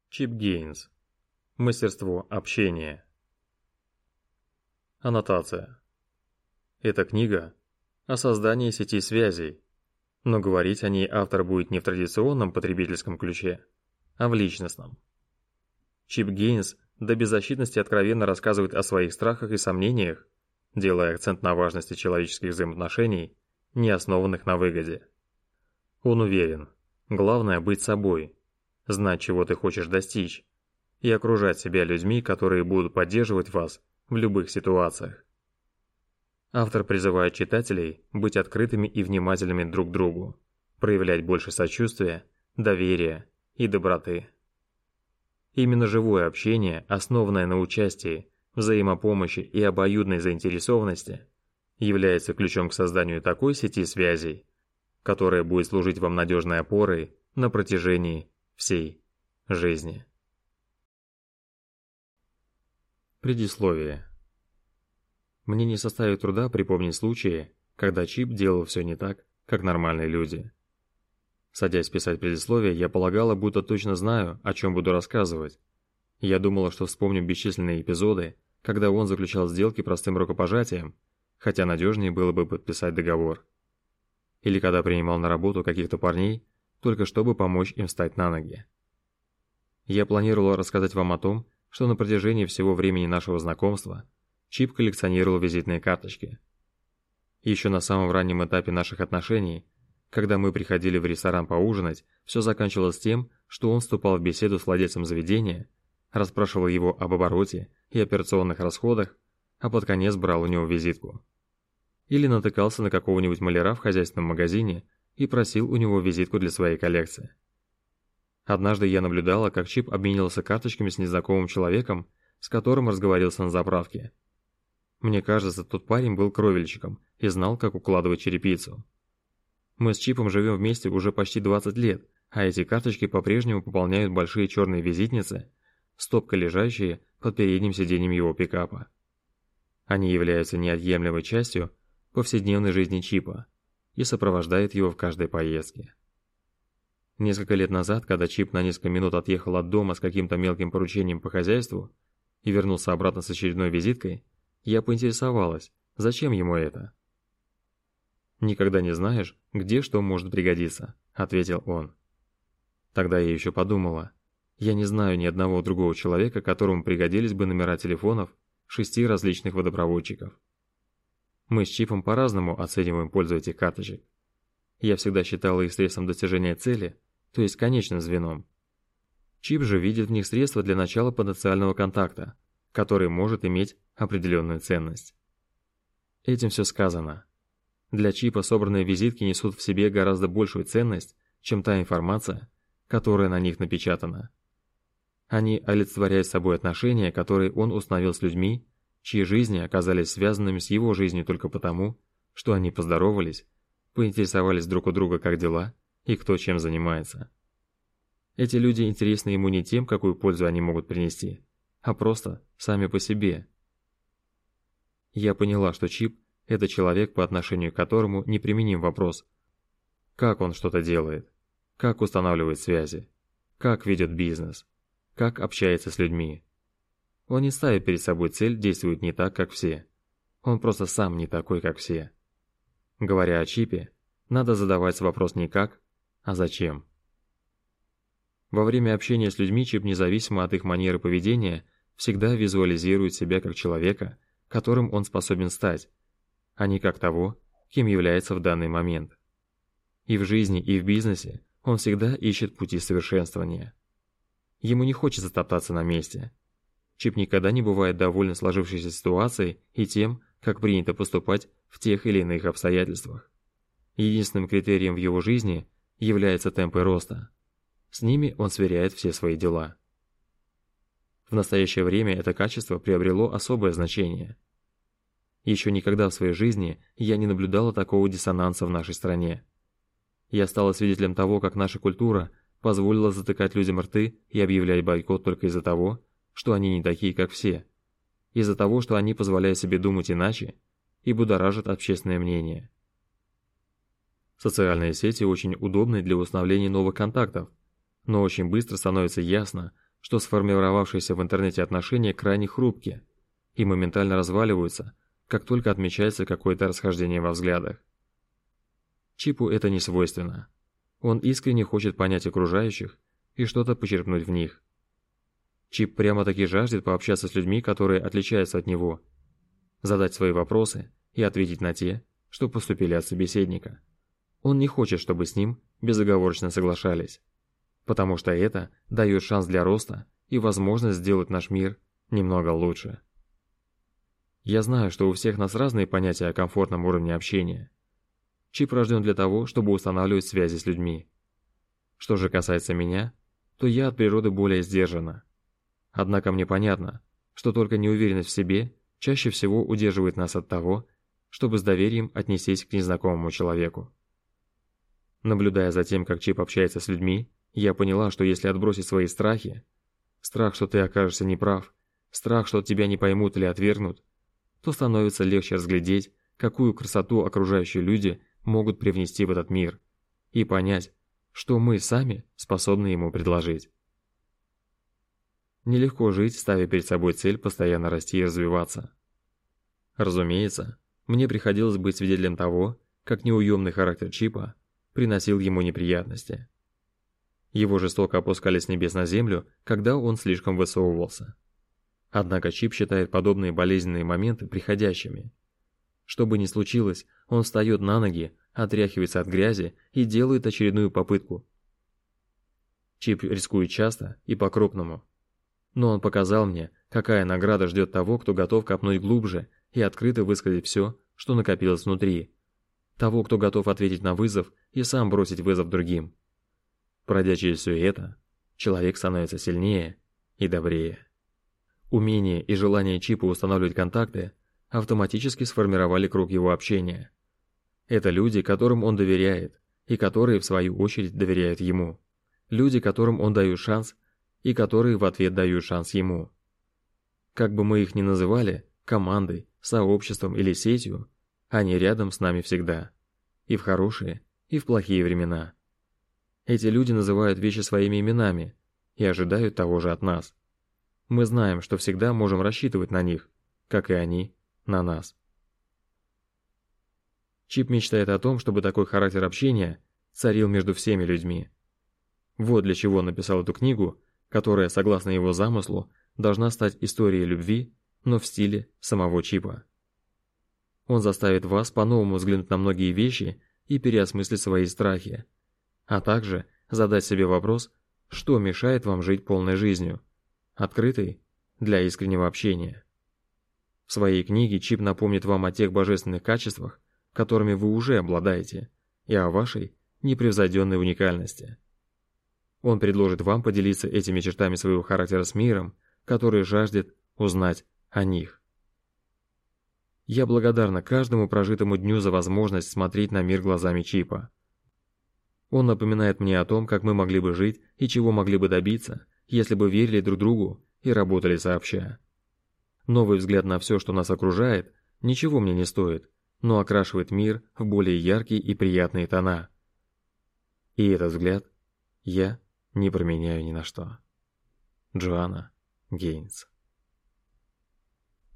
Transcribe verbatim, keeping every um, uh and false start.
Чип Гейнс. Мастерство общения. Аннотация. Эта книга о создании сети связей, но говорить о ней автор будет не в традиционном потребительском ключе, а в личностном. Чип Гейнс до беззащитности откровенно рассказывает о своих страхах и сомнениях, делая акцент на важности человеческих взаимоотношений, не основанных на выгоде. Он уверен, главное быть собой, знать, чего ты хочешь достичь, и окружать себя людьми, которые будут поддерживать вас в любых ситуациях. Автор призывает читателей быть открытыми и внимательными друг к другу, проявлять больше сочувствия, доверия и доброты. Именно живое общение, основанное на участии, взаимопомощи и обоюдной заинтересованности, является ключом к созданию такой сети связей, которая будет служить вам надежной опорой на протяжении всей жизни. Предисловие. Мне не составит труда припомнить случаи, когда Чип делал все не так, как нормальные люди. Садясь писать предисловие, я полагала, будто точно знаю, о чем буду рассказывать. Я думала, что вспомню бесчисленные эпизоды, когда он заключал сделки простым рукопожатием, хотя надежнее было бы подписать договор. Или когда принимал на работу каких-то парней, только чтобы помочь им встать на ноги. Я планировала рассказать вам о том, что на протяжении всего времени нашего знакомства Чип коллекционировал визитные карточки. Еще на самом раннем этапе наших отношений, когда мы приходили в ресторан поужинать, все заканчивалось тем, что он вступал в беседу с владельцем заведения, расспрашивал его об обороте и операционных расходах, а под конец брал у него визитку. Или натыкался на какого-нибудь маляра в хозяйственном магазине и просил у него визитку для своей коллекции. Однажды я наблюдала, как Чип обменивался карточками с незнакомым человеком, с которым разговорился на заправке. Мне кажется, тот парень был кровельщиком и знал, как укладывать черепицу. Мы с Чипом живем вместе уже почти двадцать лет, а эти карточки по-прежнему пополняют большие черные визитницы, стопкой лежащие под передним сиденьем его пикапа. Они являются неотъемлемой частью повседневной жизни Чипа и сопровождают его в каждой поездке. Несколько лет назад, когда Чип на несколько минут отъехал от дома с каким-то мелким поручением по хозяйству и вернулся обратно с очередной визиткой, я поинтересовалась, зачем ему это. «Никогда не знаешь, где что может пригодиться», — ответил он. Тогда я еще подумала, я не знаю ни одного другого человека, которому пригодились бы номера телефонов шести различных водопроводчиков. Мы с Чипом по-разному оцениваем пользу этих карточек. Я всегда считала их средством достижения цели, то есть конечным звеном. Чип же видит в них средства для начала потенциального контакта, который может иметь определенную ценность. Этим все сказано. Для Чипа собранные визитки несут в себе гораздо большую ценность, чем та информация, которая на них напечатана. Они олицетворяют собой отношения, которые он установил с людьми, чьи жизни оказались связанными с его жизнью только потому, что они поздоровались, поинтересовались друг у друга, как дела и кто чем занимается. Эти люди интересны ему не тем, какую пользу они могут принести, а просто сами по себе. Я поняла, что Чип – это человек, по отношению к которому неприменим вопрос, как он что-то делает, как устанавливает связи, как ведет бизнес, как общается с людьми. Он не ставит перед собой цель действовать не так, как все. Он просто сам не такой, как все. Говоря о Чипе, надо задавать вопрос не как, а зачем. Во время общения с людьми Чип, независимо от их манеры поведения, всегда визуализирует себя как человека, которым он способен стать, а не как того, кем является в данный момент. И в жизни, и в бизнесе он всегда ищет пути совершенствования. Ему не хочется топтаться на месте. Чип никогда не бывает доволен сложившейся ситуацией и тем, как принято поступать в тех или иных обстоятельствах. Единственным критерием в его жизни является темпы роста. С ними он сверяет все свои дела. В настоящее время это качество приобрело особое значение. Еще никогда в своей жизни я не наблюдала такого диссонанса в нашей стране. Я стала свидетелем того, как наша культура позволила затыкать людям рты и объявлять бойкот только из-за того, что они не такие, как все, из-за того, что они позволяют себе думать иначе и будоражат общественное мнение. Социальные сети очень удобны для установления новых контактов, но очень быстро становится ясно, что сформировавшиеся в интернете отношения крайне хрупкие и моментально разваливаются, как только отмечается какое-то расхождение во взглядах. Чипу это не свойственно. Он искренне хочет понять окружающих и что-то почерпнуть в них. Чип прямо-таки жаждет пообщаться с людьми, которые отличаются от него, задать свои вопросы и ответить на те, что поступили от собеседника. Он не хочет, чтобы с ним безоговорочно соглашались, потому что это дает шанс для роста и возможность сделать наш мир немного лучше. Я знаю, что у всех нас разные понятия о комфортном уровне общения. Чип рожден для того, чтобы устанавливать связи с людьми. Что же касается меня, то я от природы более сдержанна. Однако мне понятно, что только неуверенность в себе чаще всего удерживает нас от того, чтобы с доверием отнестись к незнакомому человеку. Наблюдая за тем, как Чип общается с людьми, я поняла, что если отбросить свои страхи, страх, что ты окажешься неправ, страх, что тебя не поймут или отвергнут, то становится легче разглядеть, какую красоту окружающие люди могут привнести в этот мир, и понять, что мы сами способны ему предложить. Нелегко жить, ставя перед собой цель постоянно расти и развиваться. Разумеется, мне приходилось быть свидетелем того, как неуемный характер Чипа приносил ему неприятности. Его жестоко опускали с небес на землю, когда он слишком высовывался. Однако Чип считает подобные болезненные моменты приходящими. Что бы ни случилось, он встает на ноги, отряхивается от грязи и делает очередную попытку. Чип рискует часто и по-крупному. Но он показал мне, какая награда ждет того, кто готов копнуть глубже и открыто высказать все, что накопилось внутри. Того, кто готов ответить на вызов и сам бросить вызов другим. Пройдя через все это, человек становится сильнее и добрее. Умение и желание Чипа устанавливать контакты автоматически сформировали круг его общения. Это люди, которым он доверяет, и которые, в свою очередь, доверяют ему. Люди, которым он дает шанс, и которые в ответ дают шанс ему. Как бы мы их ни называли, командой, сообществом или сетью, они рядом с нами всегда. И в хорошие, и в плохие времена. Эти люди называют вещи своими именами и ожидают того же от нас. Мы знаем, что всегда можем рассчитывать на них, как и они на нас. Чип мечтает о том, чтобы такой характер общения царил между всеми людьми. Вот для чего он написал эту книгу, которая, согласно его замыслу, должна стать историей любви, но в стиле самого Чипа. Он заставит вас по-новому взглянуть на многие вещи и переосмыслить свои страхи, а также задать себе вопрос, что мешает вам жить полной жизнью, открытой для искреннего общения. В своей книге Чип напомнит вам о тех божественных качествах, которыми вы уже обладаете, и о вашей непревзойденной уникальности. Он предложит вам поделиться этими чертами своего характера с миром, который жаждет узнать о них. Я благодарна каждому прожитому дню за возможность смотреть на мир глазами Чипа. Он напоминает мне о том, как мы могли бы жить и чего могли бы добиться, если бы верили друг другу и работали сообща. Новый взгляд на все, что нас окружает, ничего мне не стоит, но окрашивает мир в более яркие и приятные тона. И этот взгляд я не променяю ни на что. Джоанна Гейнс.